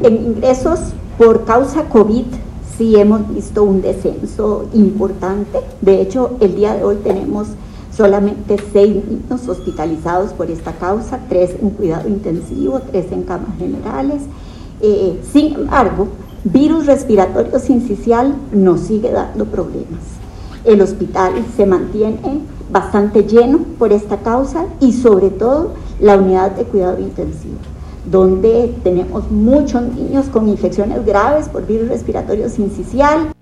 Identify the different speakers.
Speaker 1: En ingresos por causa COVID sí hemos visto un descenso importante. De hecho, el día de hoy tenemos solamente 6 niños hospitalizados por esta causa, 3 en cuidado intensivo, 3 en camas generales. Sin embargo, virus respiratorio sincicial nos sigue dando problemas. El hospital se mantiene bastante lleno por esta causa y sobre todo la unidad de cuidado intensivo, donde tenemos muchos niños con infecciones graves por virus respiratorio sincicial,